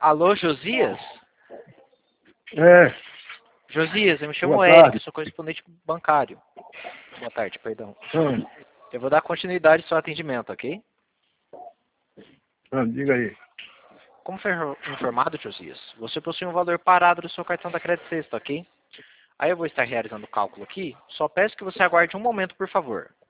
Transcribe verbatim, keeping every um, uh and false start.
Alô, Josias? É, Josias, eu me chamo boa Eric, tarde. sou correspondente bancário. Boa tarde, perdão. Hum, Eu vou dar continuidade ao seu atendimento, ok? hum, diga aí. Como foi informado, Josias, você possui um valor parado do seu cartão da Credit Sexta, ok? Aí eu vou estar realizando o cálculo aqui. Só peço que você aguarde um momento, por favor.